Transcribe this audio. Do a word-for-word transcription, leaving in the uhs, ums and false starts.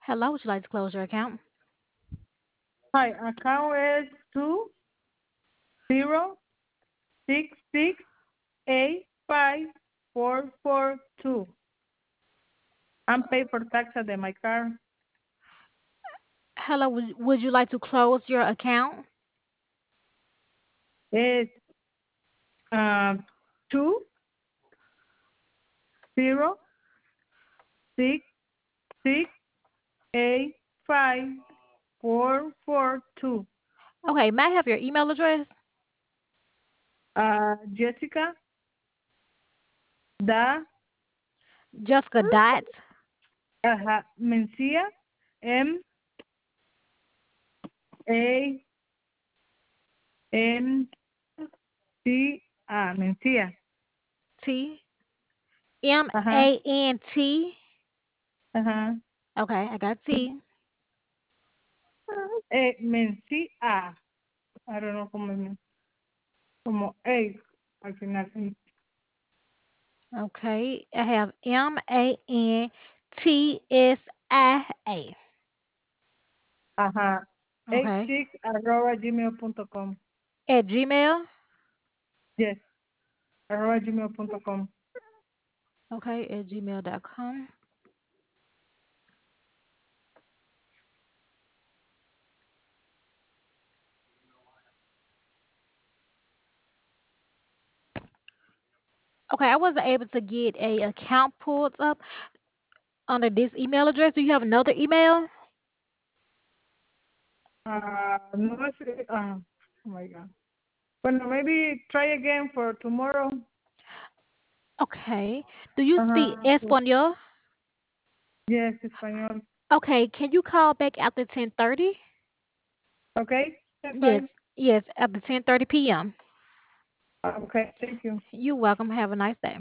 Hello, would you like to close your account? Hi, account is two zero six six eight five four four two. I'm paid for taxes on my car. Hello, would, would you like to close your account? It's um two zero six six eight five four four two. Okay, may I have your email address? Uh, Jessica da Jessica dot. uh, Mencia M A N C ah Mencia. T M Uh huh. A N T. Uh huh. Okay, I got T. Eh, Mencia. I don't know como como A al final. Okay, I have M A N T S I A. Ajá. Eight Okay, six arroba gmail punto com. at Gmail. Yes. Arroba gmail punto com. Okay, at gmail dot com. Okay, I wasn't able to get a account pulled up under this email address. Do you have another email? Uh, no sé. Uh, oh my God. Bueno, maybe try again for tomorrow. Okay. Do you speak Ajá. Espanol? Yes, español. Okay, can you call back after ten thirty? Okay, that's Yes, fine. yes, after ten thirty p m. Okay, thank you. You're welcome. Have a nice day.